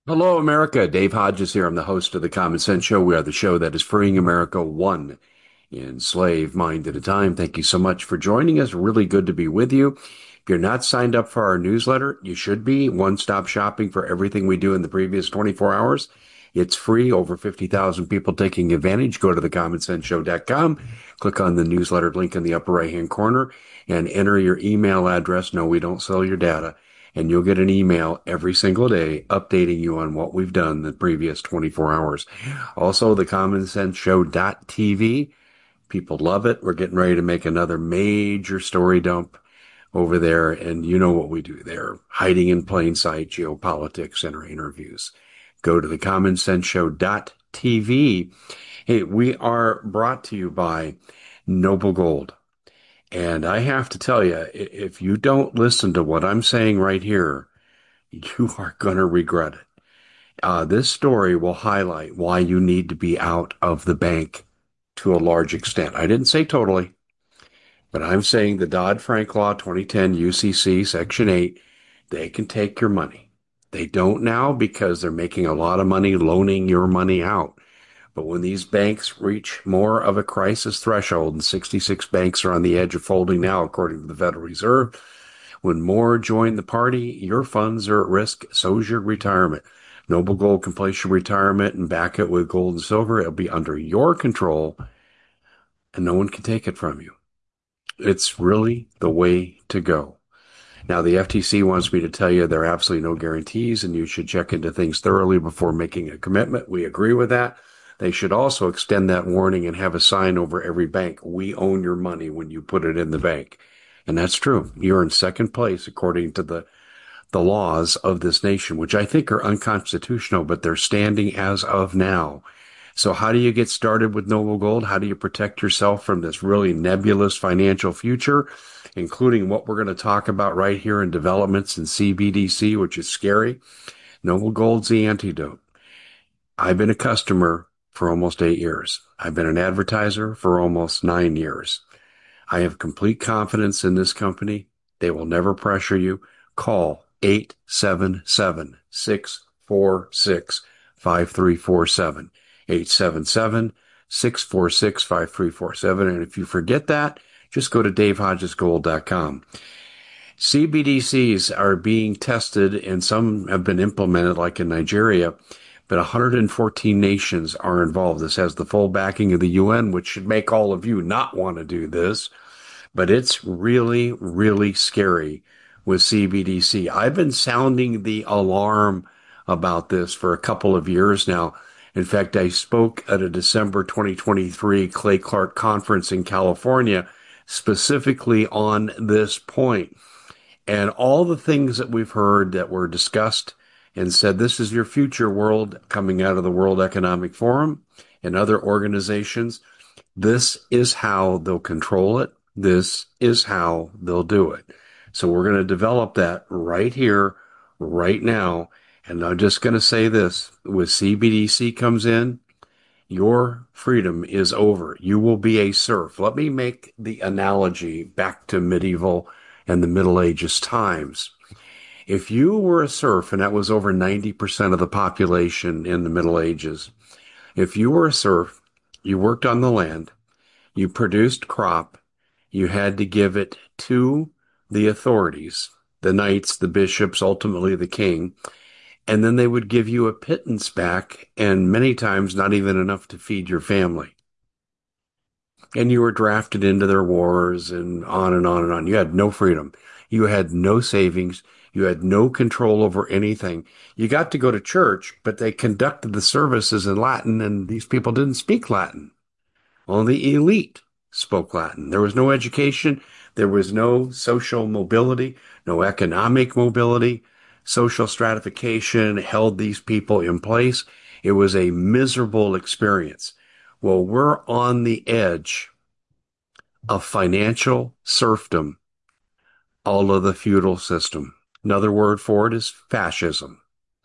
Hello, America. Dave Hodges here. I'm the host of the Common Sense Show. We are the show that is freeing America one enslaved mind at a time. Thank you so much for joining us. Really good to be with you. If you're not signed up for our newsletter, you should be. One-stop shopping for everything we do in the previous 24 hours. It's free. Over 50,000 people taking advantage. Go to thecommonsenseshow.com. Click on the newsletter link in the upper right-hand corner and enter your email address. No, we don't sell your data. And you'll get an email every single day updating you on what we've done the previous 24 hours. Also, thecommonsenseshow.tv. People love it. We're getting ready to make another major story dump over there. And you know what we do there. Hiding in plain sight, geopolitics in our interviews. Go to thecommonsenseshow.tv. Hey, we are brought to you by Noble Gold. And I have to tell you, if you don't listen to what I'm saying right here, you are going to regret it. This story will highlight why you need to be out of the bank to a large extent. I didn't say totally, but I'm saying the Dodd-Frank Law 2010 UCC Section 8, they can take your money. They don't now because they're making a lot of money loaning your money out. But when these banks reach more of a crisis threshold, and 66 banks are on the edge of folding now, according to the Federal Reserve, when more join the party, your funds are at risk. So's your retirement. Noble Gold can place your retirement and back it with gold and silver. It'll be under your control, and no one can take it from you. It's really the way to go. Now, the FTC wants me to tell you there are absolutely no guarantees, and you should check into things thoroughly before making a commitment. We agree with that. They should also extend that warning and have a sign over every bank. We own your money when you put it in the bank. And that's true. You're in second place according to the laws of this nation, which I think are unconstitutional, but they're standing as of now. So how do you get started with Noble Gold? How do you protect yourself from this really nebulous financial future, including what we're going to talk about right here in developments in CBDC, which is scary? Noble Gold's the antidote. I've been a customer for almost 8 years. I've been an advertiser for almost 9 years. I have complete confidence in this company. They will never pressure you. Call 877-646-5347. 877-646-5347. And if you forget that, just go to davehodgesgold.com. CBDCs are being tested and some have been implemented like in Nigeria, but 114 nations are involved. This has the full backing of the UN, which should make all of you not want to do this. But it's really, really scary with CBDC. I've been sounding the alarm about this for a couple of years now. In fact, I spoke at a December 2023 Clay Clark conference in California specifically on this point. And all the things that we've heard that were discussed and said, this is your future world coming out of the World Economic Forum and other organizations. This is how they'll control it. This is how they'll do it. So we're going to develop that right here, right now. And I'm just going to say this, with CBDC comes in, your freedom is over. You will be a serf. Let me make the analogy back to medieval and the Middle Ages times. If you were a serf, and that was over 90% of the population in the Middle Ages, if you were a serf, you worked on the land, you produced crop, you had to give it to the authorities, the knights, the bishops, ultimately the king, and then they would give you a pittance back, and many times not even enough to feed your family. And you were drafted into their wars and on and on and on. You had no freedom. You had no savings. You had no control over anything. You got to go to church, but they conducted the services in Latin, and these people didn't speak Latin. Only the elite spoke Latin. There was no education. There was no social mobility, no economic mobility. Social stratification held these people in place. It was a miserable experience. Well, we're on the edge of financial serfdom, all of the feudal system. Another word for it is fascism.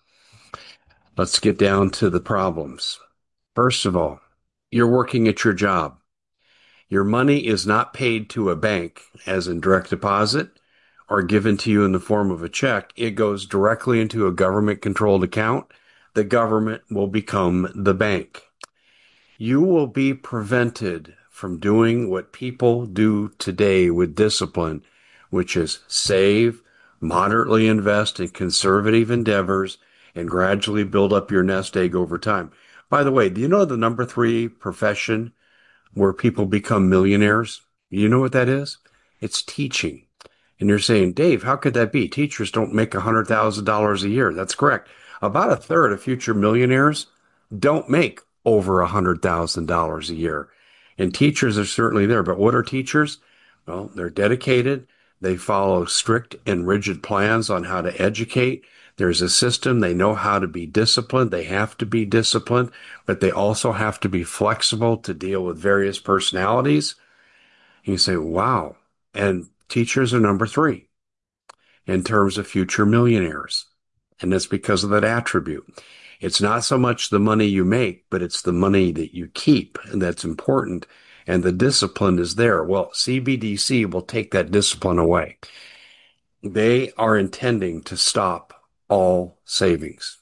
Let's get down to the problems. First of all, you're working at your job. Your money is not paid to a bank, as in direct deposit, or given to you in the form of a check. It goes directly into a government-controlled account the government will become the bank. You will be prevented from doing what people do today with discipline, which is save, moderately invest in conservative endeavors, and gradually build up your nest egg over time. By the way, do you know the number three profession where people become millionaires? You know what that is? It's teaching. And you're saying, Dave, how could that be? Teachers don't make $100,000 a year. That's correct. About a third of future millionaires don't make over $100,000 a year. And teachers are certainly there. But what are teachers? Well, they're dedicated. They follow strict and rigid plans on how to educate. There's a system. They know how to be disciplined. They have to be disciplined, but they also have to be flexible to deal with various personalities. And you say, wow. And teachers are number three in terms of future millionaires. And that's because of that attribute. It's not so much the money you make, but it's the money that you keep, and that's important. And the discipline is there. Well, CBDC will take that discipline away. They are intending to stop all savings.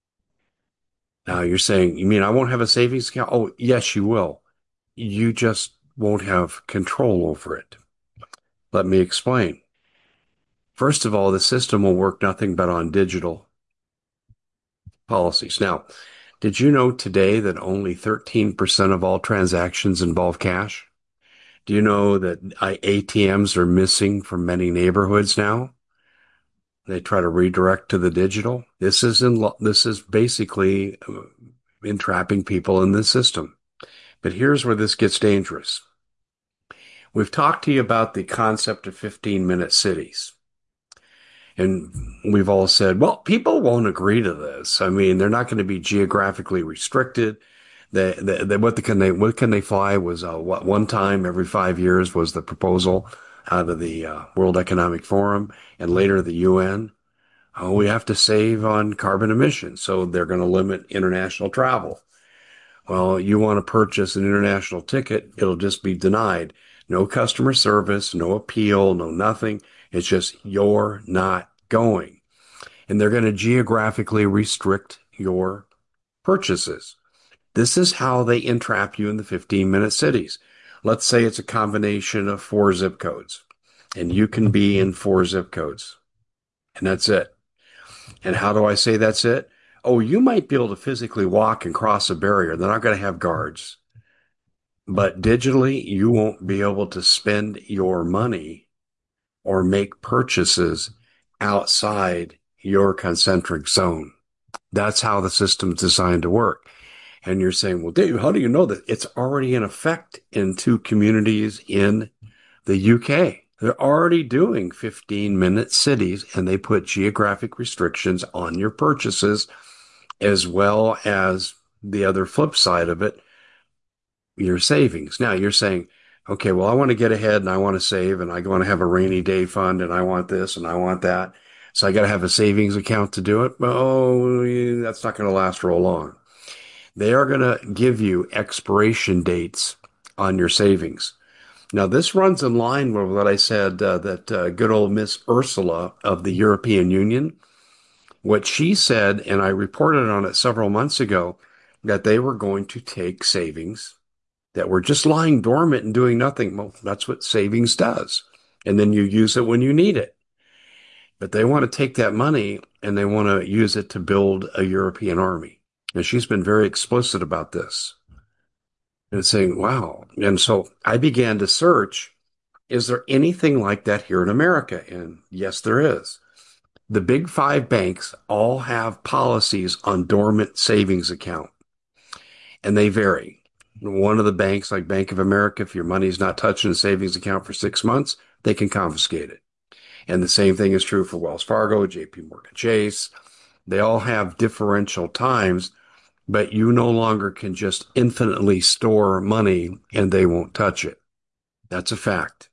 Now you're saying, you mean I won't have a savings account? Oh, yes, you will. You just won't have control over it. Let me explain. First of all, the system will work nothing but on digital policies. Now, did you know today that only 13% of all transactions involve cash? Do you know that ATMs are missing from many neighborhoods now? They try to redirect to the digital. This is basically entrapping people in the system. But here's where this gets dangerous. We've talked to you about the concept of 15-minute cities. And we've all said, well, people won't agree to this. I mean, they're not going to be geographically restricted. What can they fly was, one time every 5 years was the proposal out of the World Economic Forum and later the UN. Oh, we have to save on carbon emissions. So they're going to limit international travel. Well, you want to purchase an international ticket, it'll just be denied. No customer service, no appeal, no nothing. It's just you're not going. And they're going to geographically restrict your purchases. This is how they entrap you in the 15-minute cities. Let's say it's a combination of 4 zip codes, and you can be in 4 zip codes, and that's it. And how do I say that's it? Oh, you might be able to physically walk and cross a barrier. They're not going to have guards. But digitally, you won't be able to spend your money or make purchases outside your concentric zone. That's how the system's designed to work. And you're saying, well, Dave, how do you know that? It's already in effect in 2 communities in the UK. They're already doing 15-minute cities, and they put geographic restrictions on your purchases, as well as the other flip side of it, your savings. Now you're saying, okay, well, I want to get ahead and I want to save and I want to have a rainy day fund and I want this and I want that. So I got to have a savings account to do it. Oh, that's not going to last real long. They are going to give you expiration dates on your savings. Now, this runs in line with what I said, that good old Miss Ursula of the European Union, what she said, and I reported on it several months ago, that they were going to take savings that were just lying dormant and doing nothing. Well, that's what savings does. And then you use it when you need it. But they want to take that money and they want to use it to build a European army. And she's been very explicit about this. And saying, wow. And so I began to search, is there anything like that here in America? And yes, there is. The big 5 banks all have policies on dormant savings account, and they vary. One of the banks, like Bank of America, if your money's not touching a savings account for 6 months, they can confiscate it. And the same thing is true for Wells Fargo, JP Morgan Chase. They all have differential times, but you no longer can just infinitely store money and they won't touch it. That's a fact.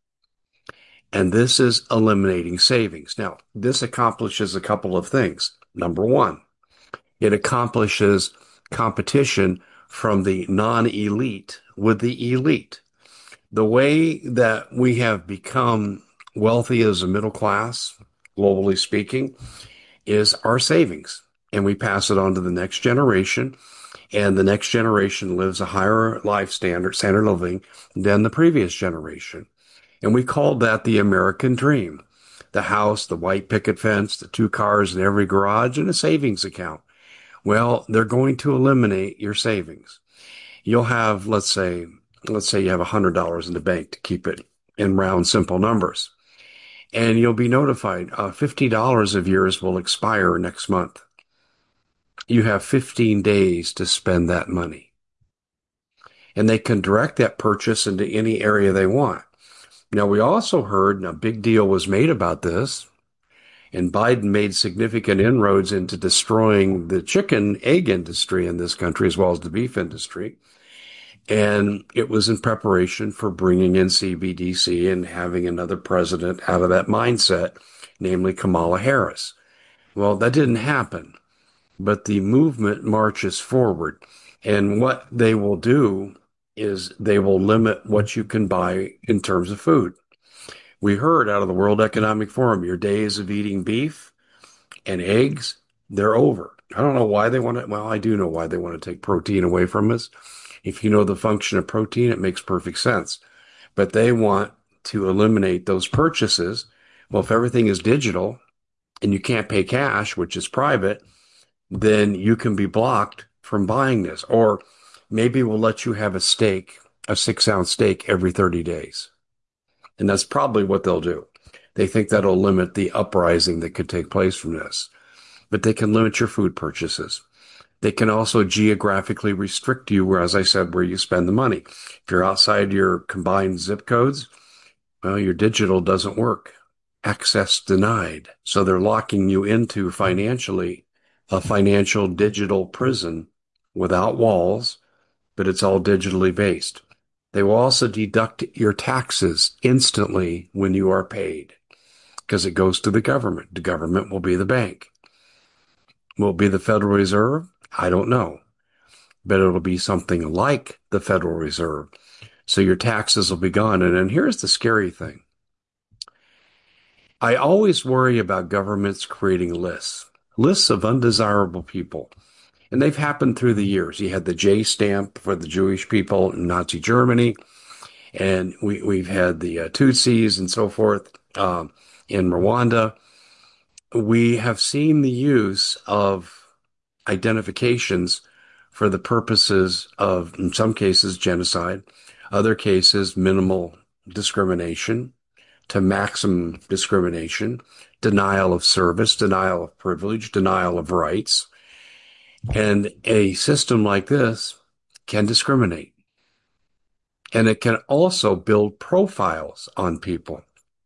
And this is eliminating savings. Now, this accomplishes a couple of things. Number one, it accomplishes competition from the non-elite with the elite. The way that we have become wealthy as a middle class, globally speaking, is our savings. and we pass it on to the next generation. And the next generation lives a higher life standard of living than the previous generation. And we called that the American dream. The house, the white picket fence, the two cars in every garage, and a savings account. Well, they're going to eliminate your savings. You'll have, let's say you have $100 in the bank to keep it in round, simple numbers. And you'll be notified, $50 of yours will expire next month. You have 15 days to spend that money. And they can direct that purchase into any area they want. Now, we also heard, and a big deal was made about this, and Biden made significant inroads into destroying the chicken egg industry in this country, as well as the beef industry. And it was in preparation for bringing in CBDC and having another president out of that mindset, namely Kamala Harris. Well, that didn't happen, but the movement marches forward. And what they will do is they will limit what you can buy in terms of food. We heard out of the World Economic Forum, your days of eating beef and eggs, they're over. I don't know why they want to. Well, I do know why they want to take protein away from us. If you know the function of protein, it makes perfect sense. But they want to eliminate those purchases. Well, if everything is digital and you can't pay cash, which is private, then you can be blocked from buying this. Or maybe we'll let you have a steak, a 6-ounce steak every 30 days. And that's probably what they'll do. They think that'll limit the uprising that could take place from this. But they can limit your food purchases. They can also geographically restrict you, where, as I said, where you spend the money. If you're outside your combined zip codes, well, your digital doesn't work. Access denied. So they're locking you into financially a financial digital prison without walls, but it's all digitally based. They will also deduct your taxes instantly when you are paid because it goes to the government. The government will be the bank. Will it be the Federal Reserve? I don't know, but it'll be something like the Federal Reserve. So your taxes will be gone. And then here's the scary thing. I always worry about governments creating lists of undesirable people. And they've happened through the years. You had the J stamp for the Jewish people in Nazi Germany, and we've had the Tutsis and so forth in Rwanda. We have seen the use of identifications for the purposes of, in some cases, genocide, other cases, minimal discrimination to maximum discrimination, denial of service, denial of privilege, denial of rights. And a system like this can discriminate. And it can also build profiles on people.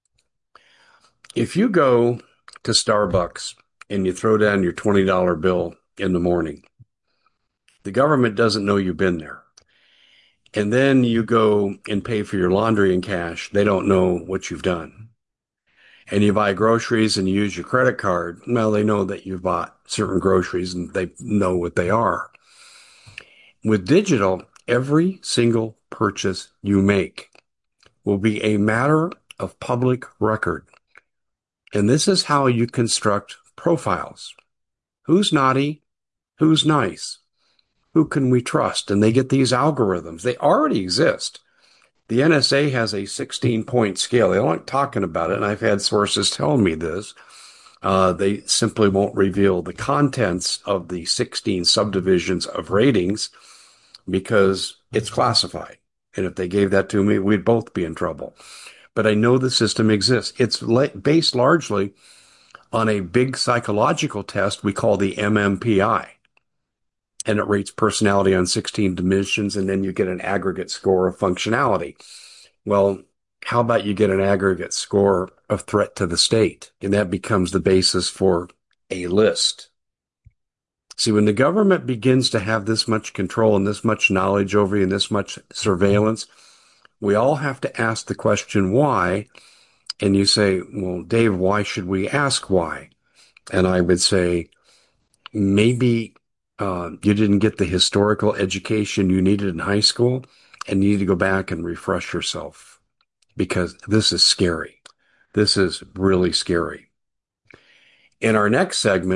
If you go to Starbucks and you throw down your $20 bill in the morning, the government doesn't know you've been there. And then you go and pay for your laundry in cash. They don't know what you've done. And you buy groceries and you use your credit card. Well, they know that you've bought certain groceries and they know what they are. With digital, every single purchase you make will be a matter of public record. And this is how you construct profiles. Who's naughty? Who's nice? Who can we trust? And they get these algorithms. They already exist. The NSA has a 16-point scale. They don't like talking about it, and I've had sources tell me this. They simply won't reveal the contents of the 16 subdivisions of ratings because it's classified. And if they gave that to me, we'd both be in trouble. But I know the system exists. It's based largely on a big psychological test we call the MMPI. And it rates personality on 16 dimensions, and then you get an aggregate score of functionality. Well, how about you get an aggregate score of threat to the state? And that becomes the basis for a list. See, when the government begins to have this much control and this much knowledge over you and this much surveillance, we all have to ask the question, why? And you say, well, Dave, why should we ask why? And I would say, maybe you didn't get the historical education you needed in high school, and you need to go back and refresh yourself because this is scary. This is really scary. In our next segment,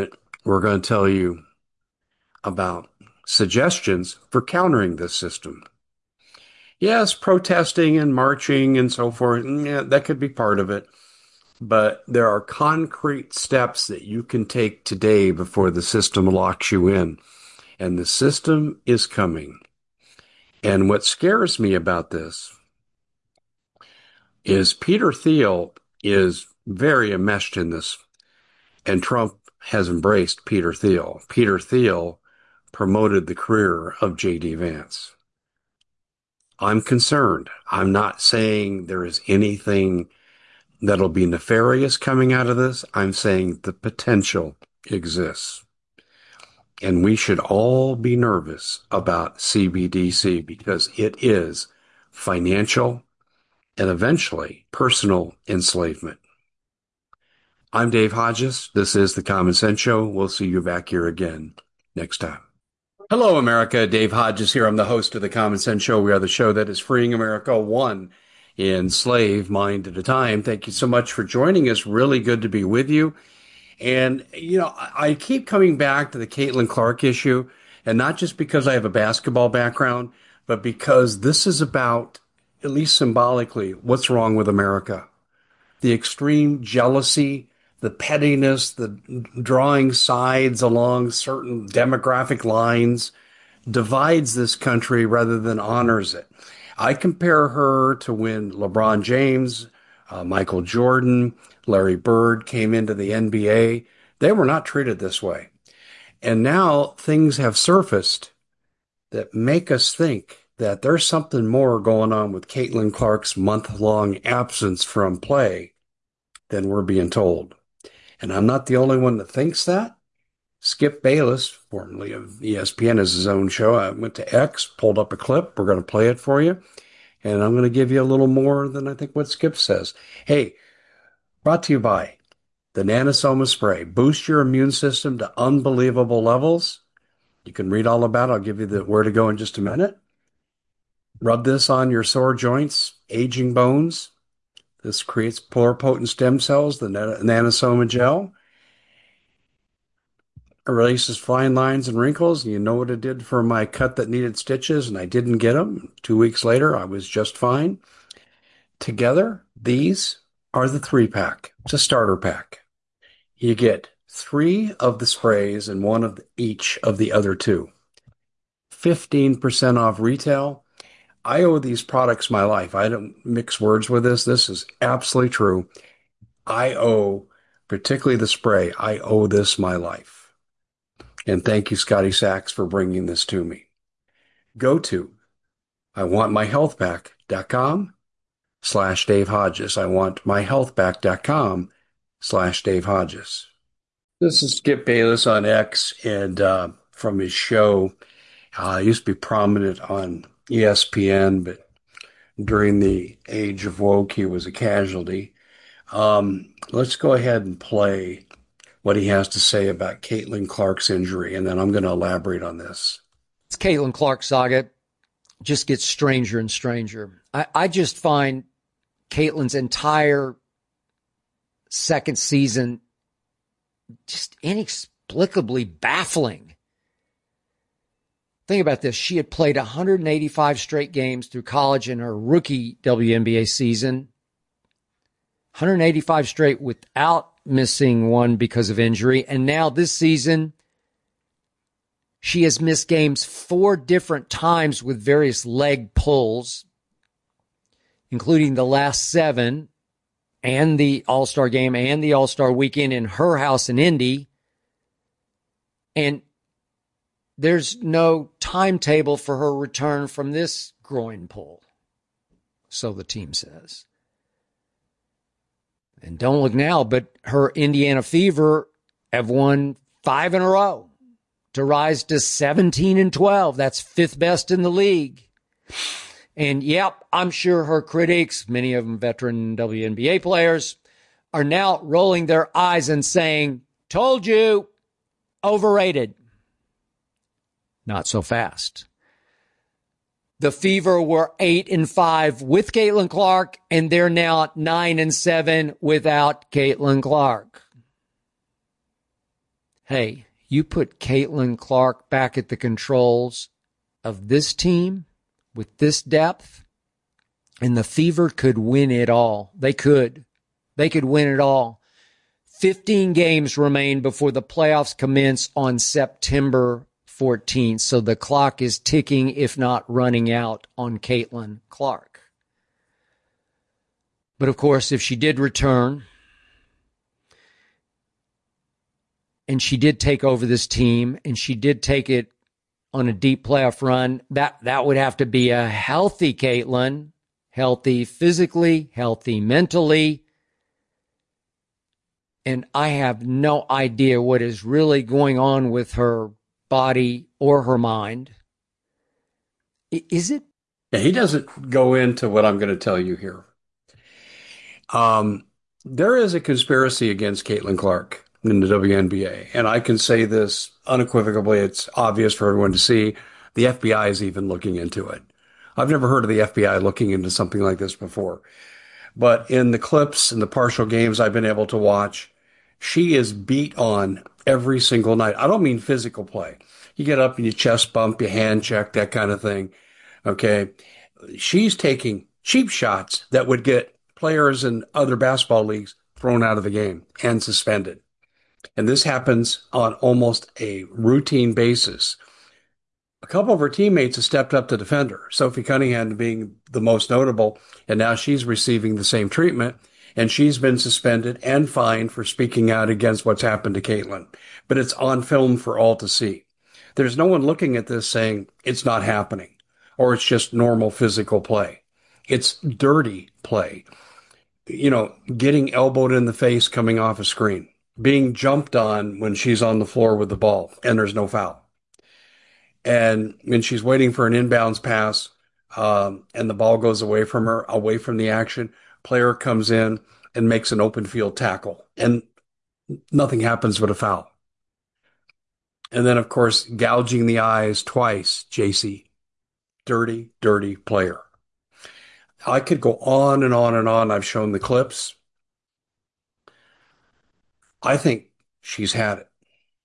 We're going to tell you about suggestions for countering this system. Yes, protesting and marching and so forth, yeah, that could be part of it. But there are concrete steps that you can take today before the system locks you in. And the system is coming. And what scares me about this is Peter Thiel is very enmeshed in this, and Trump has embraced Peter Thiel. Peter Thiel promoted the career of J.D. Vance. I'm concerned. I'm not saying there is anything that'll be nefarious coming out of this. I'm saying the potential exists. And we should all be nervous about CBDC because it is financial and eventually personal enslavement. I'm Dave Hodges. This is The Common Sense Show. We'll see you back here again next time. Hello, America. Dave Hodges here. I'm the host of The Common Sense Show. We are the show that is freeing America one enslaved mind at a time. Thank you so much for joining us. Really good to be with you. And, I keep coming back to the Caitlin Clark issue, and not just because I have a basketball background, but because this is about, at least symbolically, what's wrong with America. The extreme jealousy, the pettiness, the drawing sides along certain demographic lines divides this country rather than honors it. I compare her to when LeBron James, Michael Jordan, Larry Bird came into the NBA. They were not treated this way. And now things have surfaced that make us think that there's something more going on with Caitlin Clark's month-long absence from play than we're being told. And I'm not the only one that thinks that. Skip Bayless, formerly of ESPN, has his own show. I went to X, pulled up a clip. We're going to play it for you. And I'm going to give you a little more than I think what Skip says. Hey, brought to you by the Nanosoma Spray. Boost your immune system to unbelievable levels. You can read all about it. I'll give you the where to go in just a minute. Rub this on your sore joints, aging bones. This creates pluripotent stem cells, the Nanosoma gel. It releases fine lines and wrinkles. And you know what it did for my cut that needed stitches, and I didn't get them. 2 weeks later, I was just fine. Together, these are the 3-pack. It's a starter pack. You get 3 of the sprays and 1 of each of the other 2. 15% off retail. I owe these products my life. I don't mix words with this. This is absolutely true. I owe, particularly the spray, I owe this my life. And thank you, Scotty Sachs, for bringing this to me. Go to iwantmyhealthback.com/Dave Hodges. iwantmyhealthback.com/Dave Hodges. This is Skip Bayless on X, and from his show. He used to be prominent on ESPN, but during the age of woke, he was a casualty. Let's go ahead and play what he has to say about Caitlin Clark's injury, and then I'm going to elaborate on this. It's Caitlin Clark saga just gets stranger and stranger. I just find Caitlin's entire second season just inexplicably baffling. Think about this. She had played 185 straight games through college in her rookie WNBA season. 185 straight without missing one because of injury. And now this season, she has missed games 4 different times with various leg pulls, including the last 7 and the All-Star game and the All-Star weekend in her house in Indy. And there's no timetable for her return from this groin pull, so the team says. And don't look now, but her Indiana Fever have won 5 in a row to rise to 17-12. That's 5th best in the league. And yep, I'm sure her critics, many of them veteran WNBA players, are now rolling their eyes and saying, told you, overrated. Not so fast. The Fever were 8-5 with Caitlin Clark, and they're now 9-7 without Caitlin Clark. Hey, You put Caitlin Clark back at the controls of this team with this depth, and the Fever could win it all. They could. They could win it all. 15 games remain before the playoffs commence on September 14th. So the clock is ticking, if not running out, on Caitlin Clark. But of course, if she did return and she did take over this team and she did take it on a deep playoff run, that would have to be a healthy Caitlin, healthy physically, healthy mentally. And I have no idea what is really going on with her body or her mind. Is it? Yeah, he doesn't go into what I'm going to tell you here. There is a conspiracy against Caitlin Clark in the WNBA, and I can say this unequivocally. It's obvious for everyone to see. The FBI is even looking into it. I've never heard of the FBI looking into something like this before. But in the clips and the partial games I've been able to watch, she is beat on every single night. I don't mean physical play. You get up and you chest bump, you hand check, that kind of thing. Okay. She's taking cheap shots that would get players in other basketball leagues thrown out of the game and suspended. And this happens on almost a routine basis. A couple of her teammates have stepped up to defend her, Sophie Cunningham being the most notable, and now she's receiving the same treatment, and she's been suspended and fined for speaking out against what's happened to Caitlin. But it's on film for all to see. There's no one looking at this saying it's not happening or it's just normal physical play. It's dirty play. You know, getting elbowed in the face coming off a screen, being jumped on when she's on the floor with the ball and there's no foul. And when she's waiting for an inbounds pass, and the ball goes away from her, away from the action, player comes in and makes an open field tackle, and nothing happens but a foul. And then, of course, gouging the eyes twice, JC. Dirty, dirty player. I could go on and on and on. I've shown the clips. I think she's had it.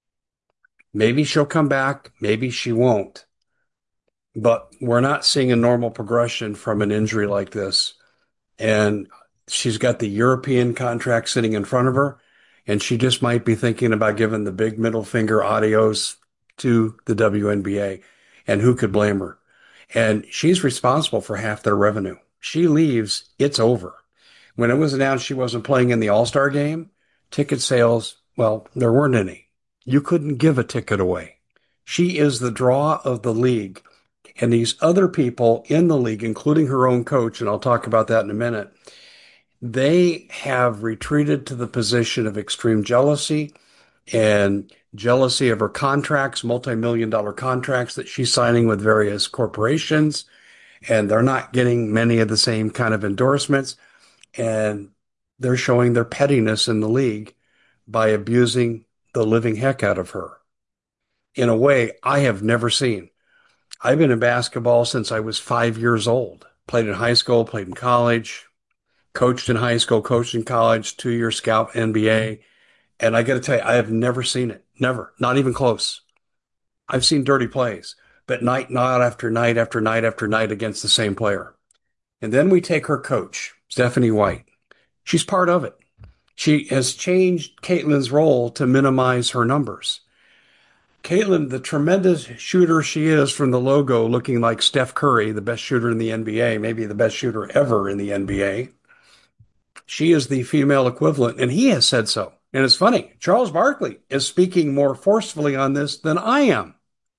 Maybe she'll come back. Maybe she won't. But we're not seeing a normal progression from an injury like this. And she's got the European contract sitting in front of her, and she just might be thinking about giving the big middle finger adios to the WNBA. And who could blame her? And she's responsible for half their revenue. She leaves, it's over. When it was announced she wasn't playing in the All-Star game, ticket sales, well, there weren't any. You couldn't give a ticket away. She is the draw of the league. And these other people in the league, including her own coach, and I'll talk about that in a minute, they have retreated to the position of extreme jealousy and jealousy of her contracts, multi-million-dollar contracts that she's signing with various corporations. And they're not getting many of the same kind of endorsements. And they're showing their pettiness in the league by abusing the living heck out of her in a way I have never seen. I've been in basketball since I was 5 years old. Played in high school, played in college, coached in high school, coached in college, 2-year scout NBA. And I got to tell you, I have never seen it. Never. Not even close. I've seen dirty plays, but night after night after night after night against the same player. And then we take her coach, Stephanie White. She's part of it. She has changed Caitlin's role to minimize her numbers. Caitlin, the tremendous shooter she is from the logo, looking like Steph Curry, the best shooter in the NBA, maybe the best shooter ever in the NBA. She is the female equivalent, and he has said so. And it's funny, Charles Barkley is speaking more forcefully on this than I am.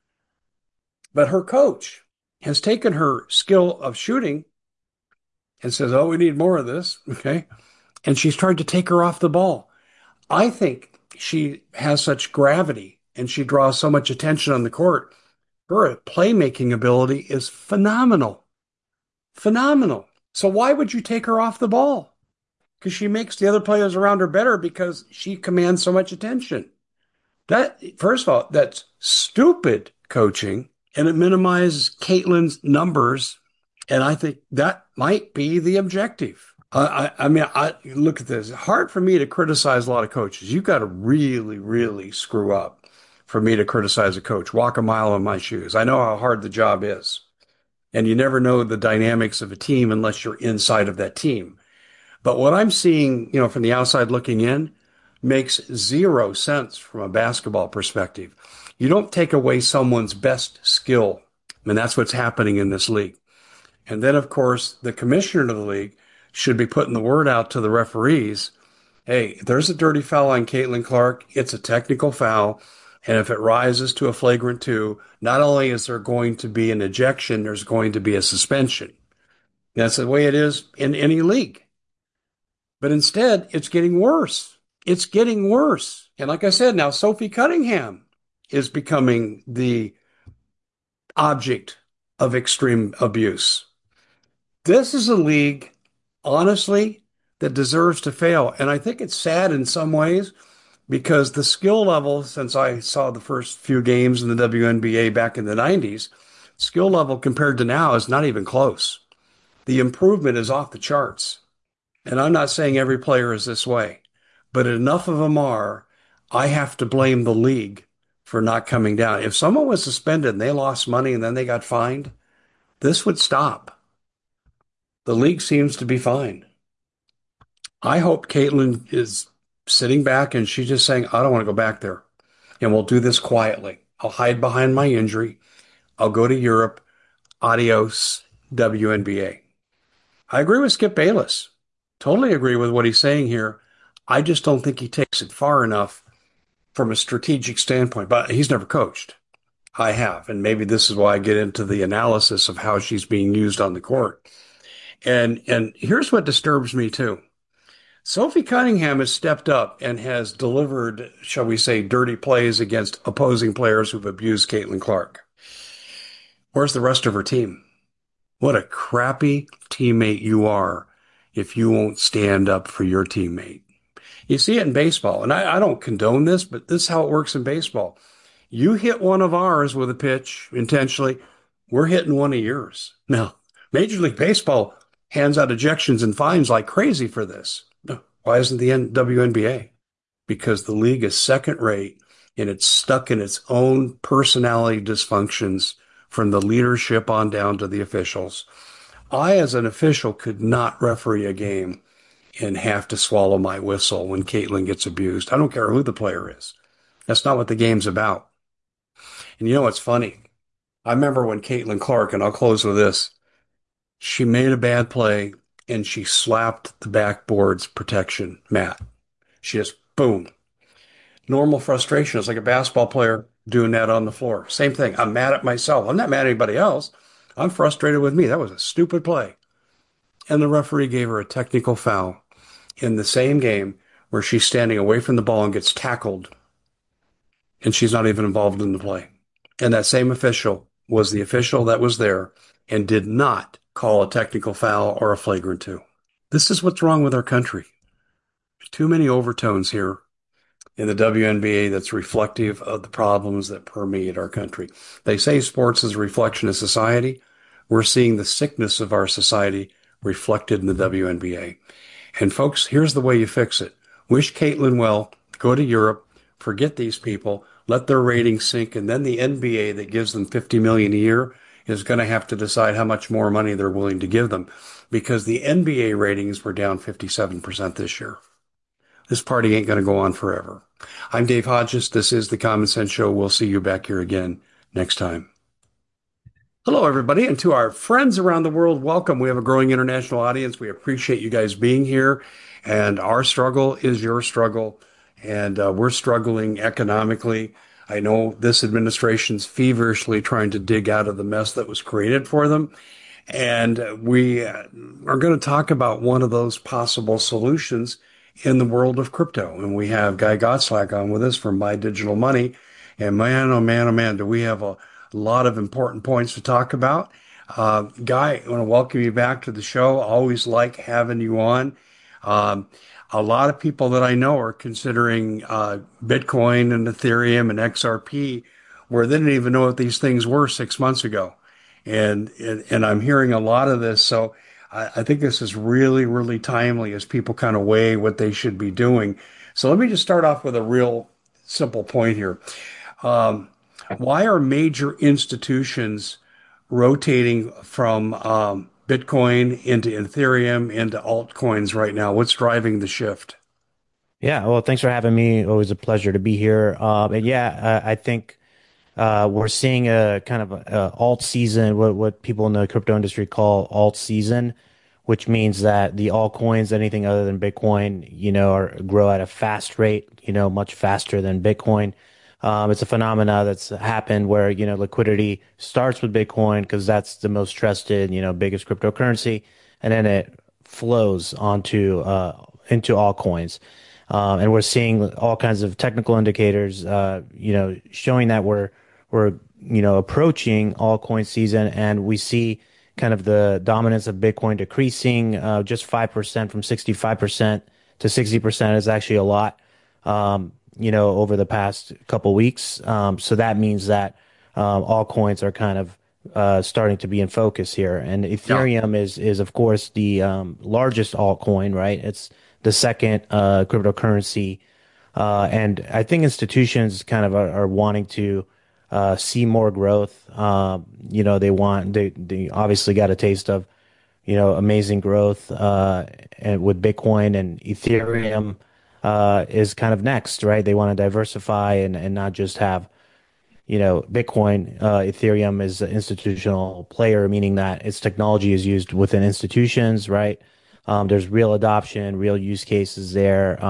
But her coach has taken her skill of shooting and says, oh, we need more of this. Okay. And she's tried to take her off the ball. I think she has such gravity and she draws so much attention on the court. Her playmaking ability is phenomenal. Phenomenal. So why would you take her off the ball? Because she makes the other players around her better because she commands so much attention. That, first of all, that's stupid coaching, and it minimizes Caitlin's numbers. And I think that might be the objective. I mean, look at this. It's hard for me to criticize a lot of coaches. You've got to really, really screw up for me to criticize a coach. Walk a mile in my shoes. I know how hard the job is. And you never know the dynamics of a team unless you're inside of that team. But what I'm seeing, from the outside looking in makes zero sense from a basketball perspective. You don't take away someone's best skill. And that's what's happening in this league. And then, of course, the commissioner of the league should be putting the word out to the referees. Hey, there's a dirty foul on Caitlin Clark. It's a technical foul. And if it rises to a flagrant two, not only is there going to be an ejection, there's going to be a suspension. That's the way it is in any league. But instead, it's getting worse. It's getting worse. And like I said, now Sophie Cunningham is becoming the object of extreme abuse. This is a league, honestly, that deserves to fail. And I think it's sad in some ways because the skill level, since I saw the first few games in the WNBA back in the 90s, skill level compared to now is not even close. The improvement is off the charts. And I'm not saying every player is this way, but enough of them are. I have to blame the league for not coming down. If someone was suspended and they lost money and then they got fined, this would stop. The league seems to be fine. I hope Caitlin is sitting back and she's just saying, I don't want to go back there. And we'll do this quietly. I'll hide behind my injury. I'll go to Europe. Adios, WNBA. I agree with Skip Bayless. Totally agree with what he's saying here. I just don't think he takes it far enough from a strategic standpoint. But he's never coached. I have. And maybe this is why I get into the analysis of how she's being used on the court. And here's what disturbs me too. Sophie Cunningham has stepped up and has delivered, shall we say, dirty plays against opposing players who've abused Caitlin Clark. Where's the rest of her team? What a crappy teammate you are if you won't stand up for your teammate. You see it in baseball, and I don't condone this, but this is how it works in baseball. You hit one of ours with a pitch intentionally, we're hitting one of yours. Now, Major League Baseball hands out ejections and fines like crazy for this. Why isn't the WNBA? Because the league is second rate and it's stuck in its own personality dysfunctions from the leadership on down to the officials. I, as an official, could not referee a game and have to swallow my whistle when Caitlin gets abused. I don't care who the player is. That's not what the game's about. And you know what's funny? I remember when Caitlin Clark, and I'll close with this, she made a bad play and she slapped the backboard's protection mat. She just, boom. Normal frustration. It's like a basketball player doing that on the floor. Same thing. I'm mad at myself. I'm not mad at anybody else. I'm frustrated with me. That was a stupid play. And the referee gave her a technical foul in the same game where she's standing away from the ball and gets tackled. And she's not even involved in the play. And that same official was the official that was there and did not call a technical foul or a flagrant two. This is what's wrong with our country. There's too many overtones here in the WNBA that's reflective of the problems that permeate our country. They say sports is a reflection of society. We're seeing the sickness of our society reflected in the WNBA. And folks, here's the way you fix it. Wish Caitlin well, go to Europe, forget these people, let their ratings sink, and then the NBA that gives them $50 million a year is going to have to decide how much more money they're willing to give them, because the NBA ratings were down 57% this year. This party ain't going to go on forever. I'm Dave Hodges. This is the Common Sense Show. We'll see you back here again next time. Hello, everybody, and to our friends around the world, welcome. We have a growing international audience. We appreciate you guys being here, and our struggle is your struggle, and we're struggling economically. I know this administration's feverishly trying to dig out of the mess that was created for them, and we are going to talk about one of those possible solutions in the world of crypto. And we have Guy Gottschalk on with us from My Digital Money, and man, oh man, oh man, do we have a lot of important points to talk about. Guy, I want to welcome you back to the show. Always like having you on. A lot of people that I know are considering Bitcoin and Ethereum and XRP, where they didn't even know what these things were 6 months ago. And I'm hearing a lot of this. So I think this is really, really timely as people kind of weigh what they should be doing. So let me just start off with a real simple point here. Um, why are major institutions rotating from Bitcoin into Ethereum into altcoins right now? What's driving the shift? Yeah, well, thanks for having me. Always a pleasure to be here. And yeah, I think we're seeing a kind of a alt season, what people in the crypto industry call alt season, which means that the altcoins, anything other than Bitcoin, are grow at a fast rate, much faster than Bitcoin. It's a phenomena that's happened where, liquidity starts with Bitcoin because that's the most trusted, biggest cryptocurrency, and then it flows onto into altcoins. And we're seeing all kinds of technical indicators, showing that we're approaching altcoin season, and we see kind of the dominance of Bitcoin decreasing. Just 5% from 65% to 60% is actually a lot. Over the past couple weeks. So that means that altcoins are kind of starting to be in focus here. And Yeah, Ethereum is of course the largest altcoin, right? It's the second cryptocurrency. And I think institutions kind of are wanting to see more growth. They obviously got a taste of amazing growth and with Bitcoin, and Ethereum is kind of next, right? They want to diversify and not just have, Bitcoin. Ethereum is an institutional player, meaning that its technology is used within institutions, right? There's real adoption, real use cases there.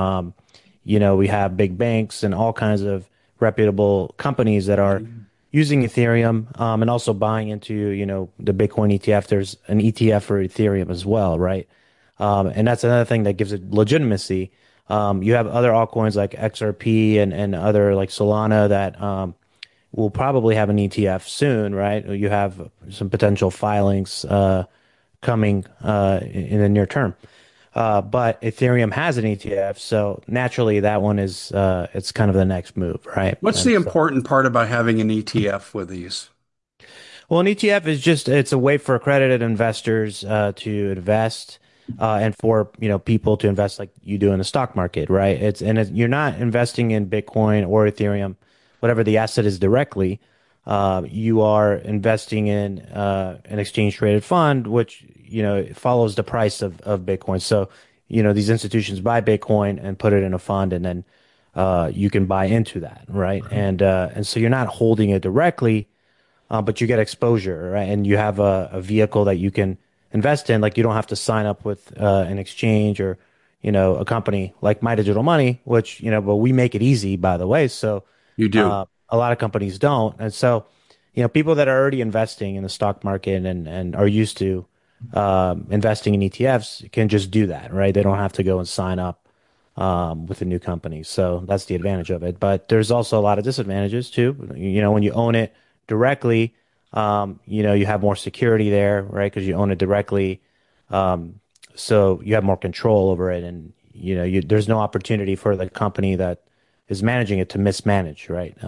We have big banks and all kinds of reputable companies that are using Ethereum, and also buying into, the Bitcoin ETF. There's an ETF for Ethereum as well, right? And that's another thing that gives it legitimacy. You have other altcoins like XRP and other like Solana that will probably have an ETF soon, right? You have some potential filings coming in the near term. But Ethereum has an ETF, so naturally that one is it's kind of the next move, right? what's the And so, important part about having an ETF with these? well, an ETF is just it's a way for accredited investors to invest, and for people to invest like you do in the stock market, right? You're not investing in Bitcoin or Ethereum, whatever the asset is directly. You are investing in an exchange traded fund, which it follows the price of Bitcoin. So these institutions buy Bitcoin and put it in a fund, and then you can buy into that, right? And so you're not holding it directly, but you get exposure, right? And you have a vehicle that you can invest in. Like you don't have to sign up with an exchange or, a company like My Digital Money, which, but we make it easy, by the way. So You do. a lot of companies don't. And so, people that are already investing in the stock market and are used to investing in ETFs can just do that, right? They don't have to go and sign up with a new company. So that's the advantage of it. But there's also a lot of disadvantages too. When you own it directly, you have more security there, right? Because you own it directly. So you have more control over it, and there's no opportunity for the company that is managing it to mismanage, right?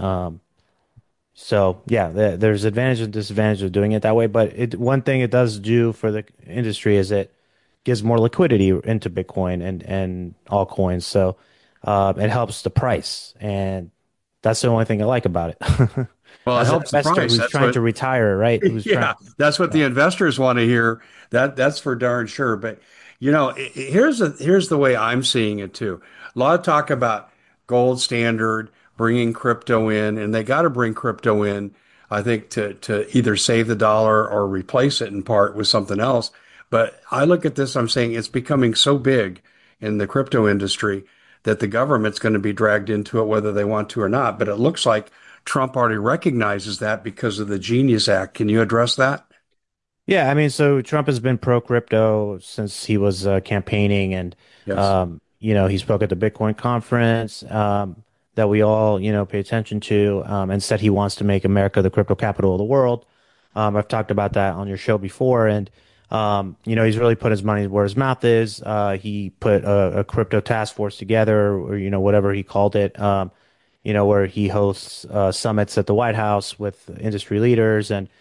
So yeah, there's advantage and disadvantage of doing it that way. But one thing it does do for the industry is it gives more liquidity into Bitcoin and altcoins. So it helps the price, and that's the only thing I like about it. Well, it As an helps the investor price. who's That's trying what, to retire, right? Who's trying, yeah, that's what yeah. the investors want to hear. That's for darn sure. But here's the way I'm seeing it too. A lot of talk about gold standard, bringing crypto in, and they got to bring crypto in, I think, to either save the dollar or replace it in part with something else. But I look at this, I'm saying it's becoming so big in the crypto industry that the government's going to be dragged into it whether they want to or not. But it looks like Trump already recognizes that because of the Genius Act. Can you address that? Yeah, I mean, so Trump has been pro crypto since he was campaigning, and Yes. he spoke at the Bitcoin conference that we all pay attention to, and said he wants to make America the crypto capital of the world. I've talked about that on your show before, and he's really put his money where his mouth is. He put a crypto task force together, or whatever he called it, where he hosts summits at the White House with industry leaders, and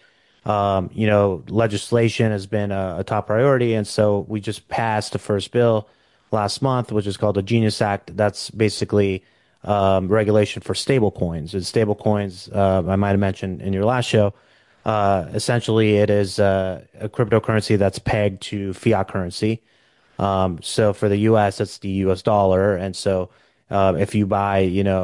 legislation has been a top priority. And so we just passed the first bill last month, which is called the Genius Act. That's basically regulation for stable coins. And stable coins, I might have mentioned in your last show, essentially it is a cryptocurrency that's pegged to fiat currency. So for the US, it's the US dollar. And so if you buy,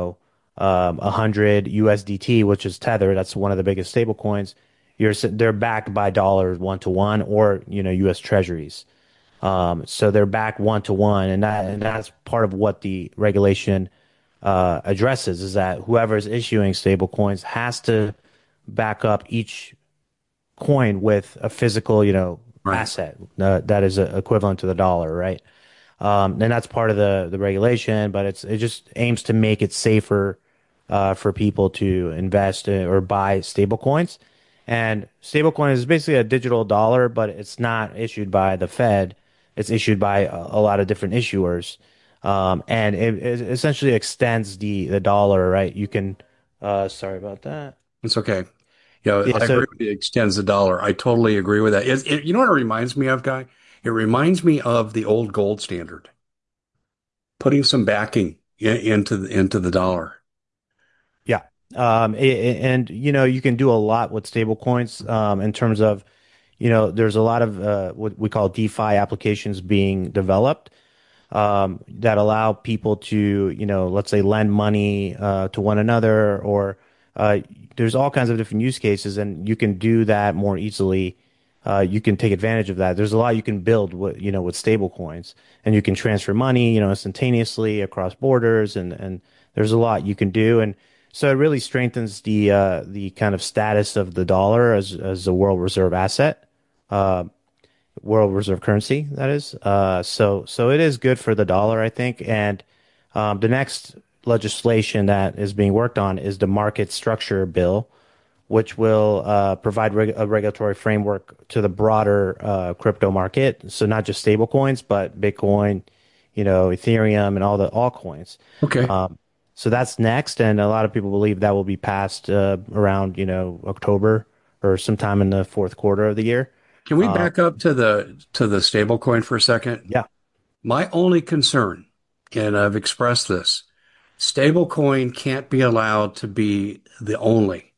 100 USDT, which is Tether, that's one of the biggest stable coins, they're backed by dollars 1 to 1 or, US treasuries. So they're backed 1 to 1. And that's part of what the regulation addresses is that whoever is issuing stable coins has to back up each coin with a physical, Right. asset that is equivalent to the dollar, right? And that's part of the regulation, but it just aims to make it safer for people to invest or buy stable coins. And stablecoin is basically a digital dollar, but it's not issued by the Fed. It's issued by a lot of different issuers, and it essentially extends the dollar, right? You can, sorry about that. It's okay. Yeah, Yeah, I so agree with you. It extends the dollar. I totally agree with that. You know what it reminds me of, Guy? It reminds me of the old gold standard, putting some backing into the dollar. yeah, and you can do a lot with stable coins in terms of there's a lot of what we call DeFi applications being developed that allow people to, let's say lend money to one another, or uh, there's all kinds of different use cases, and you can do that more easily. You can take advantage of that. There's a lot you can build with stable coins, and you can transfer money, instantaneously across borders, and there's a lot you can do. And so it really strengthens the kind of status of the dollar as a world reserve asset. Uh, World reserve currency, that is. So it is good for the dollar, I think. And the next legislation that is being worked on is the market structure bill, which will provide a regulatory framework to the broader crypto market. So not just stable coins, but Bitcoin, Ethereum, and all the altcoins. Okay. So that's next, and a lot of people believe that will be passed around, October or sometime in the fourth quarter of the year. Can we Uh, back up to the stable coin for a second? yeah. My only concern, and I've expressed this, stable coin can't be allowed to be the only.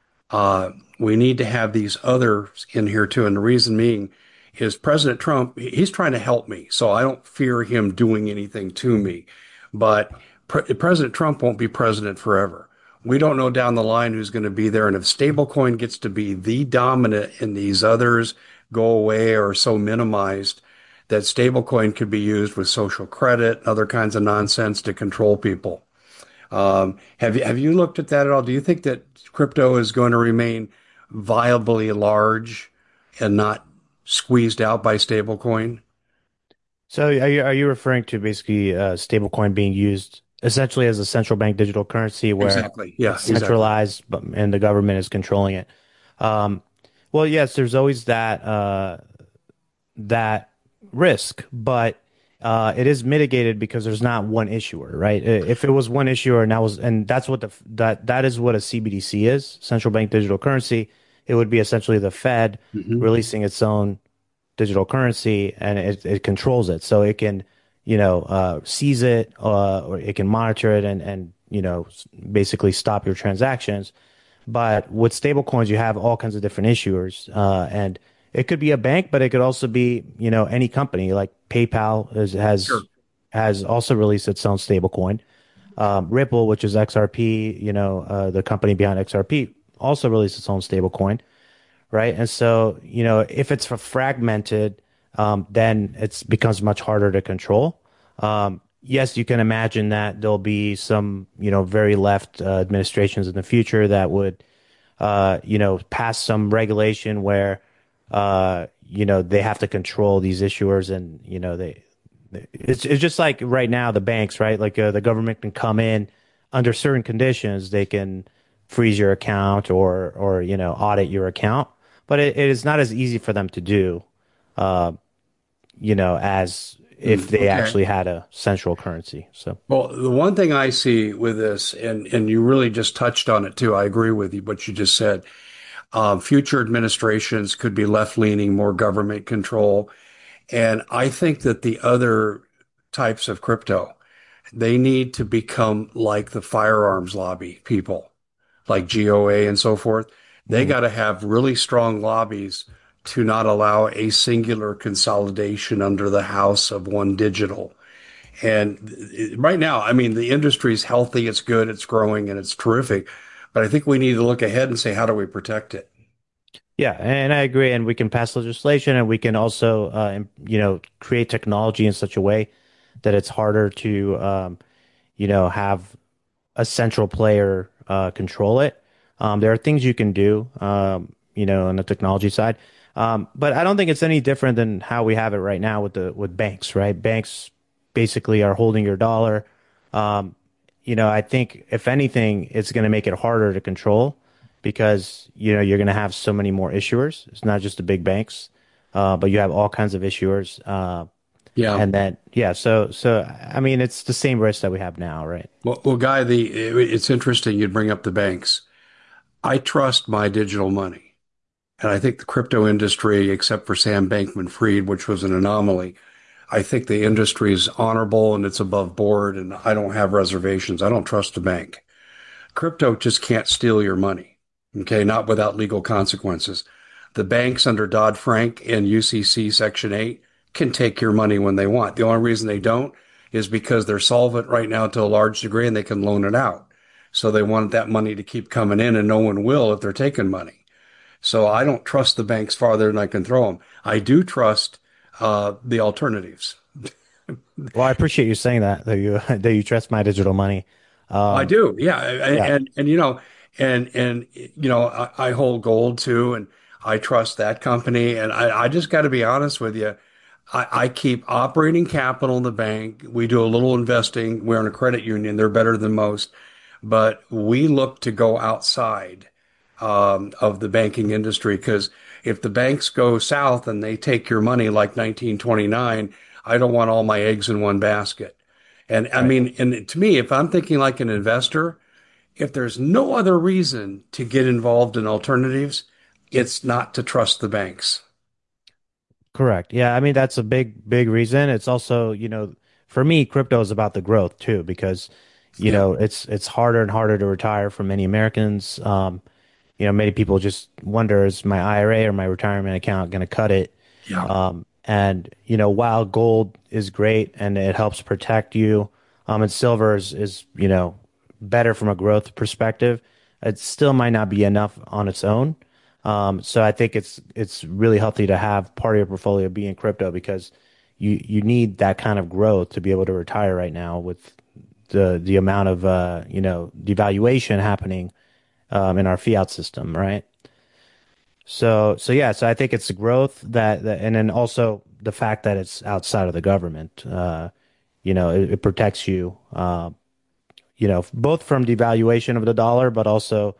We need to have these others in here too. And the reason being is President Trump, he's trying to help me. So I don't fear him doing anything to me. But President Trump won't be president forever. We don't know down the line who's going to be there. And if stablecoin gets to be the dominant and these others go away or so minimized, that stablecoin could be used with social credit and other kinds of nonsense to control people. Have you looked at that at all? Do you think that crypto is going to remain viably large and not squeezed out by stablecoin? So are you referring to basically stablecoin being used essentially as a central bank digital currency where Exactly. Yeah, it's exactly. centralized and the government is controlling it? Um, well, yes, there's always that risk, but it is mitigated because there's not one issuer, right? If it was one issuer and that's what that is what a CBDC is, central bank digital currency, it would be essentially the Fed Hmm. releasing its own digital currency, and it controls it. So it can, seize it, or it can monitor it and, basically stop your transactions. But with stable coins, you have all kinds of different issuers, and it could be a bank, but it could also be, any company like PayPal Sure. has also released its own stable coin. Ripple, which is XRP, the company behind XRP, also released its own stable coin, right? And so, if it's fragmented, then it becomes much harder to control. Yes, you can imagine that there'll be some, very left administrations in the future that would, pass some regulation where, they have to control these issuers, and, it's just like right now the banks, right? Like the government can come in under certain conditions, they can freeze your account or audit your account, but it is not as easy for them to do, uh, as if they Okay. actually had a central currency. So Well, the one thing I see with this, and you really just touched on it too, I agree with you, what you just said. Future administrations could be left-leaning, more government control. And I think that the other types of crypto, They need to become like the firearms lobby people, like GOA and so forth. They Mm. got to have really strong lobbies to not allow a singular consolidation under the house of one digital. And right now, I mean, the industry is healthy, it's good, it's growing, and it's terrific. But I think we need to look ahead and say, how do we protect it? Yeah, and I agree. And we can pass legislation, and we can also, create technology in such a way that it's harder to, have a central player control it. There are things you can do, on the technology side. But I don't think it's any different than how we have it right now with the with banks, right? Banks basically are holding your dollar. Um, I think if anything, it's going to make it harder to control because, you're going to have so many more issuers. It's not just the big banks, but you have all kinds of issuers. Yeah. And then, yeah, so I mean, it's the same risk that we have now, right? Well, Guy, it's interesting you'd bring up the banks. I trust my digital money. And I think the crypto industry, except for Sam Bankman-Fried, which was an anomaly, I think the industry is honorable and it's above board, and I don't have reservations. I don't trust a bank. Crypto just can't steal your money. Okay, not without legal consequences. The banks under Dodd-Frank and UCC Section 8 can take your money when they want. The only reason they don't is because they're solvent right now to a large degree and they can loan it out. So they want that money to keep coming in, and no one will if they're taking money. So I don't trust the banks farther than I can throw them. I do trust the alternatives. Well, I appreciate you saying that you that you trust my digital money. I Um, do, yeah, yeah, I hold gold too, and I trust that company. And I just got to be honest with you. I keep operating capital in the bank. We do a little investing. We're in a credit union. They're better than most, but we look to go outside of the banking industry because if the banks go south and they take your money like 1929, I don't want all my eggs in one basket. And I right. mean, and to me, if I'm thinking like an investor, if there's no other reason to get involved in alternatives, it's not to trust the banks. Correct. Yeah, I mean that's a big reason. It's also, for me, crypto is about the growth too, because, Yeah. it's harder and harder to retire for many Americans. Many people just wonder, is my IRA or my retirement account going to cut it? Yeah. And while gold is great and it helps protect you, and silver is better from a growth perspective, it still might not be enough on its own. So I think it's really healthy to have part of your portfolio be in crypto because you need that kind of growth to be able to retire right now with the amount of devaluation happening in our fiat system, right? So yeah, so I think it's the growth and then also the fact that it's outside of the government. It protects you, both from devaluation of the dollar, but also,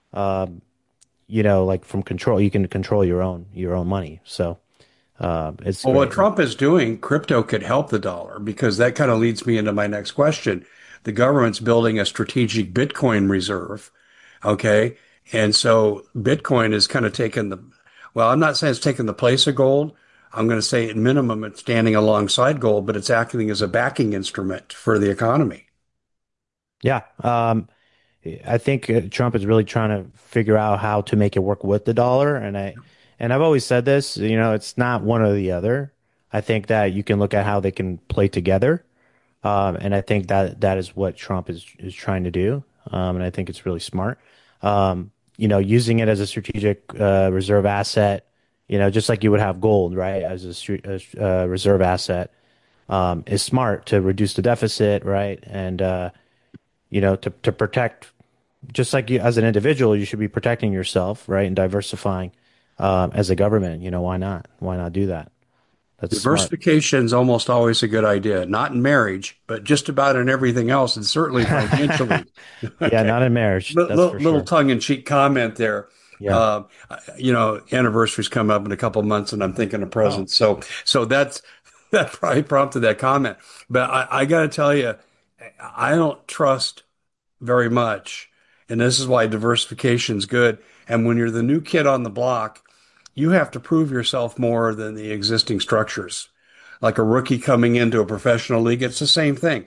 like from control. You can control your own money. So it's Well, what great. Trump is doing, crypto could help the dollar because that kind of leads me into my next question. The government's building a strategic Bitcoin reserve. Okay. And so Bitcoin is kind of taking well, I'm not saying it's taking the place of gold. I'm going to say at minimum it's standing alongside gold, but it's acting as a backing instrument for the economy. Yeah. I think Trump is really trying to figure out how to make it work with the dollar, and I've always said this, it's not one or the other. I think that you can look at how they can play together, and I think that is what Trump is trying to do, and I think it's really smart. Using it as a strategic reserve asset, just like you would have gold, right, as a reserve asset, is smart to reduce the deficit, right, and to protect, just like you as an individual, you should be protecting yourself, right, and diversifying. As a government, why not? Why not do that? That's smart. Diversification is almost always a good idea, not in marriage, but just about in everything else, and certainly financially. Yeah, Okay. not in marriage, that's Little, for little sure. tongue-in-cheek comment there. Yeah. Uh, anniversaries come up in a couple of months, and I'm thinking of Oh, presents. So that probably prompted that comment. But I got to tell you, I don't trust very much, and this is why diversification is good. And when you're the new kid on the block, you have to prove yourself more than the existing structures. Like a rookie coming into a professional league, it's the same thing.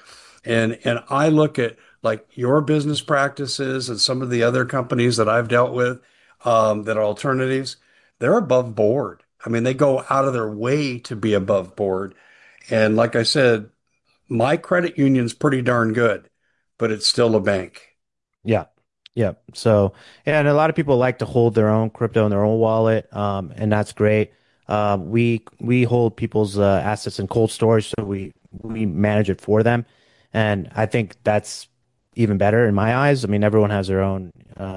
And I look at like your business practices and some of the other companies that I've dealt with that are alternatives, they're above board. I mean, they go out of their way to be above board. And like I said, my credit union's pretty darn good, but it's still a bank. Yeah. Yeah. So, yeah, and a lot of people like to hold their own crypto in their own wallet, and that's great. We hold people's assets in cold storage, so we manage it for them, and I think that's even better in my eyes. I mean, everyone has their own,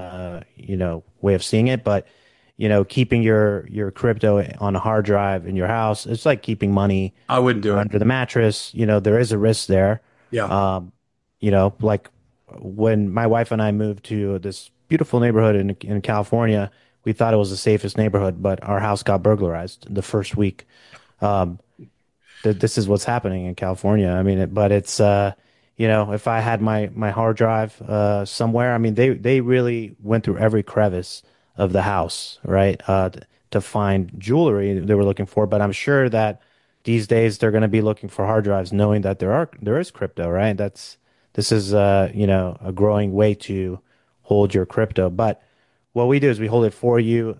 way of seeing it, but keeping your crypto on a hard drive in your house, it's like keeping money I wouldn't do it. under the mattress. There is a risk there. Yeah. Um, like when my wife and I moved to this beautiful neighborhood in California, we thought it was the safest neighborhood, but our house got burglarized the first week. Um, this is what's happening in California. I mean, but it's if I had my hard drive somewhere, I mean, they really went through every crevice of the house, right? To find jewelry they were looking for, but I'm sure that these days they're going to be looking for hard drives, knowing that there is crypto, right? This is a growing way to hold your crypto. But what we do is we hold it for you,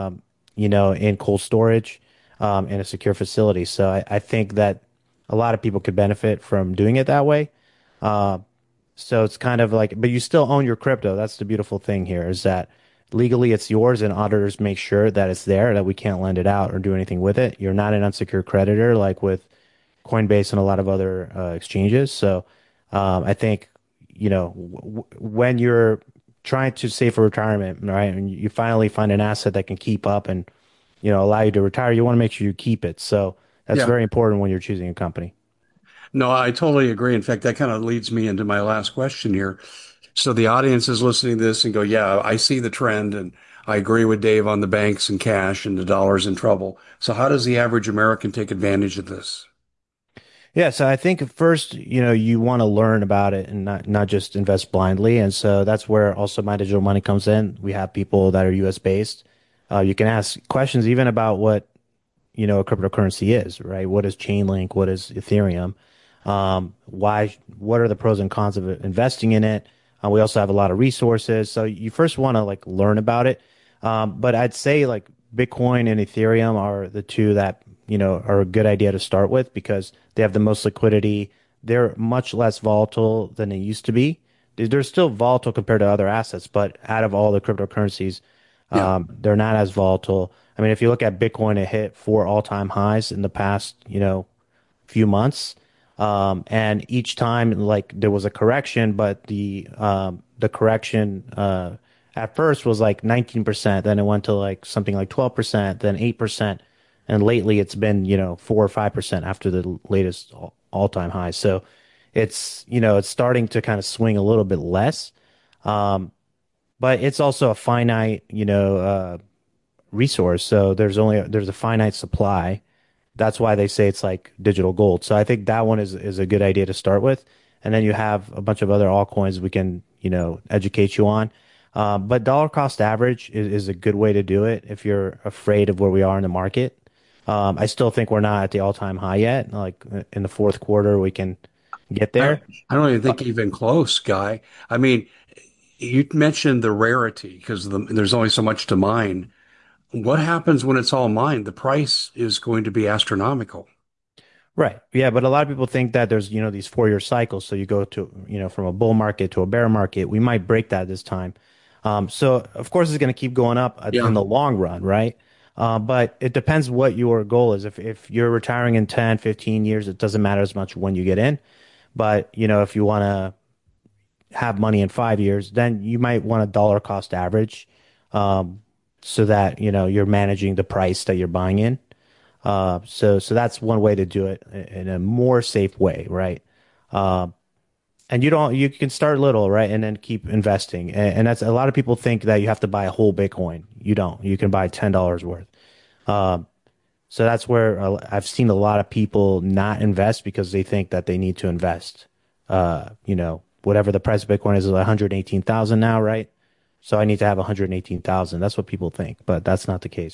in cold storage, in a secure facility. So I think that a lot of people could benefit from doing it that way. Uh, so it's kind of like, but you still own your crypto. That's the beautiful thing here is that legally it's yours and auditors make sure that it's there, that we can't lend it out or do anything with it. You're not an unsecured creditor like with Coinbase and a lot of other exchanges. So I think, when you're trying to save for retirement, right, and you finally find an asset that can keep up and, allow you to retire, you want to make sure you keep it. So that's Yeah. very important when you're choosing a company. No, I totally agree. In fact, that kind of leads me into my last question here. So the audience is listening to this and go, yeah, I see the trend and I agree with Dave on the banks and cash and the dollar's in trouble. So how does the average American take advantage of this? Yeah, so I think first, you want to learn about it and not just invest blindly. And so that's where also My Digital Money comes in. We have people that are US based. You can ask questions even about what, a cryptocurrency is, right? What is Chainlink? What is Ethereum? What are the pros and cons of investing in it? We also have a lot of resources. So you first want to like learn about it. But I'd say like Bitcoin and Ethereum are the two that, are a good idea to start with because they have the most liquidity. They're much less volatile than they used to be. They're still volatile compared to other assets, but out of all the cryptocurrencies, Yeah. they're not as volatile. I mean, if you look at Bitcoin, it hit four all-time highs in the past, few months. And each time, like there was a correction, but the correction at first was like 19%, then it went to like something like 12%, then 8%, and lately it's been 4 or 5% after the latest all-time high. So it's starting to kind of swing a little bit less, but it's also a finite resource. So there's a finite supply. That's why they say it's like digital gold. So I think that one is a good idea to start with. And then you have a bunch of other altcoins we can, educate you on. But dollar cost average is a good way to do it if you're afraid of where we are in the market. I still think we're not at the all-time high yet. Like in the fourth quarter, we can get I don't, there. I don't even think even close, Guy. I mean, you mentioned the rarity because there's only so much to mine. What happens when it's all mined? The price is going to be astronomical. Right. Yeah, but a lot of people think that there's, these 4-year cycles. So you go to, from a bull market to a bear market. We might break that this time. So of course it's going to keep going up in Yeah. the long run, right? But it depends what your goal is. If you're retiring in 10, 15 years, it doesn't matter as much when you get in. But, if you want to have money in 5 years, then you might want a dollar cost average, so that, you're managing the price that you're buying in. So that's one way to do it in a more safe way, right? Uh, and you can start little, right? And then keep investing. And that's a lot of people think that you have to buy a whole Bitcoin. You don't. You can buy $10 worth. Um, so that's where I've seen a lot of people not invest because they think that they need to invest. Whatever the price of Bitcoin is 118,000 now, right? So I need to have 118,000. That's what people think, but that's not the case.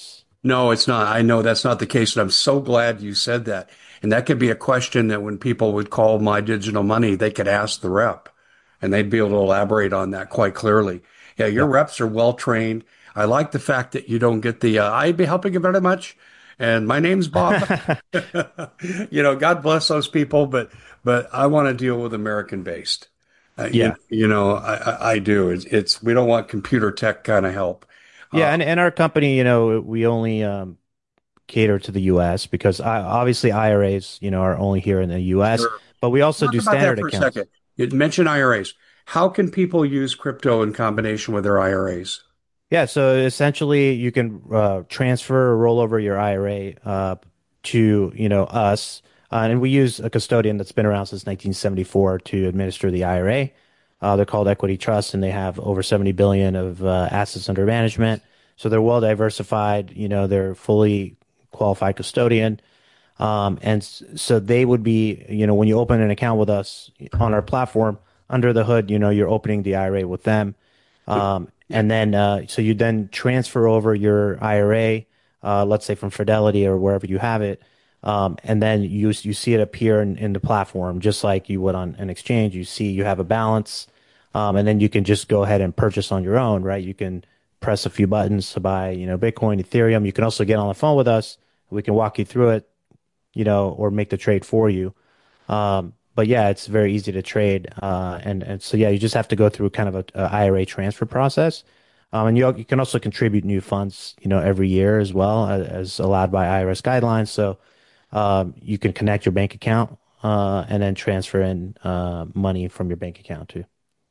No, it's not. I know that's not the case, and I'm so glad you said that. And that could be a question that when people would call My Digital Money, they could ask the rep, and they'd be able to elaborate on that quite clearly. Yeah, your Yeah. reps are well trained. I like the fact that you don't get the "I'd be helping you very much," and my name's Bob. God bless those people, but I want to deal with American based. Yeah. I do. It's we don't want computer tech kind of help. Uh, Yeah, and our company, we only cater to the US because obviously IRAs, are only here in the US, sure. but we also Talk do about that standard for a accounts. second. You mentioned IRAs. How can people use crypto in combination with their IRAs? Yeah, so essentially you can transfer or roll over your IRA to, us. And we use a custodian that's been around since 1974 to administer the IRA. They're called Equity Trust, and they have over 70 billion of assets under management. So they're well diversified. They're fully qualified custodian. So they would be, when you open an account with us on our platform, under the hood, you're opening the IRA with them. Yeah. And then, so you then transfer over your IRA, let's say from Fidelity or wherever you have it. And then you see it appear in the platform, just like you would on an exchange. You see you have a balance. And then you can just go ahead and purchase on your own, right? You can press a few buttons to buy, Bitcoin, Ethereum. You can also get on the phone with us. We can walk you through it, or make the trade for you. But yeah, it's very easy to trade. And so yeah, you just have to go through kind of a IRA transfer process. And you can also contribute new funds, every year as well as allowed by IRS guidelines. So you can connect your bank account and then transfer in money from your bank account too.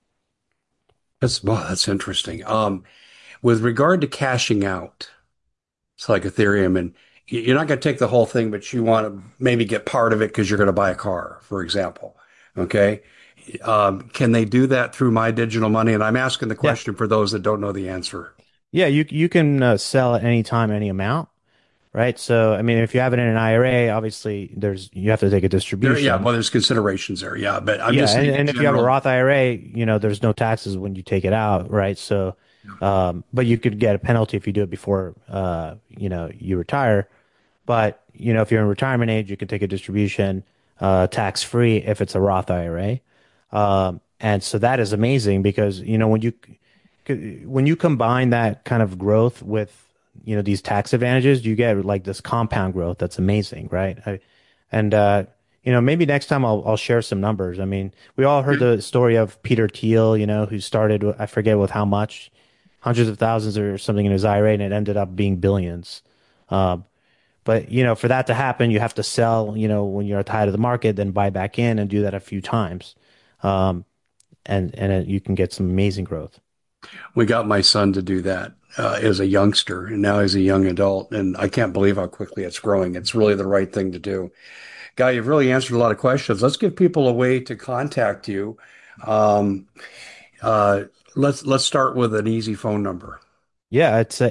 That's interesting. With regard to cashing out, it's like Ethereum, and you're not going to take the whole thing, but you want to maybe get part of it because you're going to buy a car, for example. Okay. Can they do that through My Digital Money? And I'm asking the Yeah. question for those that don't know the answer. Yeah, you can sell at any time, any amount, right? So, I mean, if you have it in an IRA, obviously you have to take a Yeah, distribution. well, there's considerations there. Yeah, but I'm Yeah, just saying in and if you have a general. Roth IRA, there's no taxes when you take it out, right? So, but you could get a penalty if you do it before, you retire. But, if you're in retirement age, you can take a distribution, tax free if it's a Roth IRA. And so that is amazing because, when you combine that kind of growth with, these tax advantages, you get like this compound growth that's amazing, right? And maybe next time I'll share some numbers. I mean, we all heard the story of Peter Thiel, who started, I forget with how much, hundreds of thousands or something in his IRA, and it ended up being billions. Um, but for that to happen, you have to sell, when you're at the height of the market, then buy back in and do that a few times. Um, and you can get some amazing growth. We got my son to do that as a youngster, and now he's a young adult, and I can't believe how quickly it's growing. It's really the right thing to do. Guy, you've really answered a lot of questions. Let's give people a way to contact you. Um, uh, let's start with an easy phone number. Yeah, it's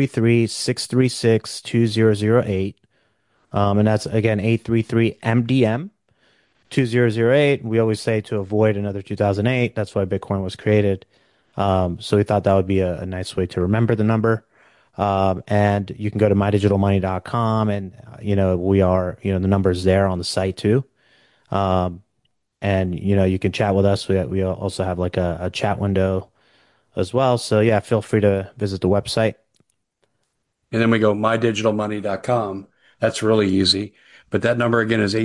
833-636-2008. And that's again 833 MDM 2008. We always say to avoid another 2008. That's why Bitcoin was created. So we thought that would be a nice way to remember the number. And you can go to mydigitalmoney.com and, we are, the number's there on the site too. Um, and, you can chat with us. We also have like a chat window as well. So yeah, feel free to visit the website. And then we go mydigitalmoney.com. That's really easy. But that number again is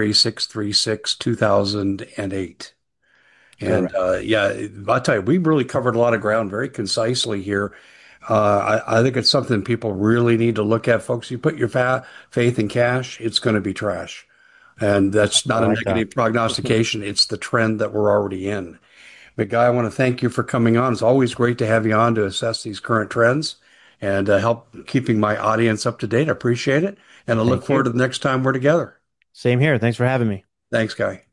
833-636-2008. And Correct. yeah, I'll tell you, we really covered a lot of ground very concisely here. I think it's something people really need to look at, folks. You put your faith in cash, it's going to be trash. And that's I not a like that. negative prognostication. It's the trend that we're already in. But Guy, I want to thank you for coming on. It's always great to have you on to assess these current trends and help keeping my audience up to date. I appreciate it. And I look Thank forward you. to the next time we're together. Same here. Thanks for having me. Thanks, Guy.